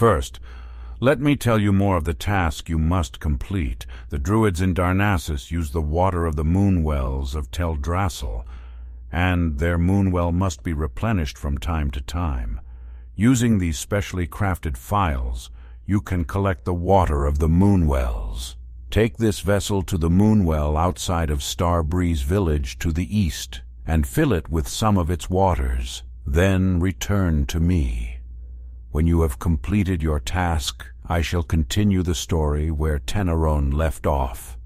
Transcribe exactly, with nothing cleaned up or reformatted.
First, let me tell you more of the task you must complete. The Druids in Darnassus use the water of the moonwells of Teldrassil, and their moonwell must be replenished from time to time. Using these specially crafted phials, you can collect the water of the moonwells. Take this vessel to the moonwell outside of Starbreeze village to the east, and fill it with some of its waters. Then return to me. When you have completed your task, I shall continue the story where Teneron left off.